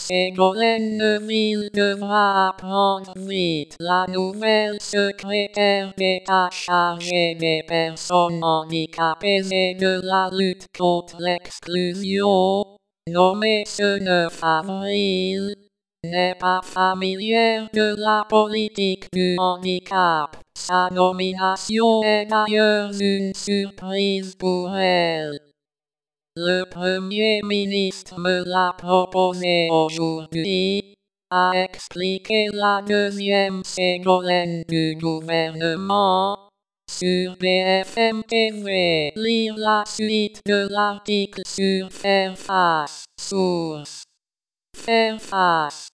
Ségolène Neuville devra apprendre vite. La nouvelle secrétaire d'État chargée des personnes handicapées et de la lutte contre l'exclusion, nommée ce 9 avril, n'est pas familière de la politique du handicap. Sa nomination est d'ailleurs une surprise pour elle. Le Premier ministre me l'a proposé aujourd'hui, a expliqué la deuxième Ségolène du gouvernement, sur BFM TV. Lire la suite de l'article sur Faire Face. Source: Faire Face.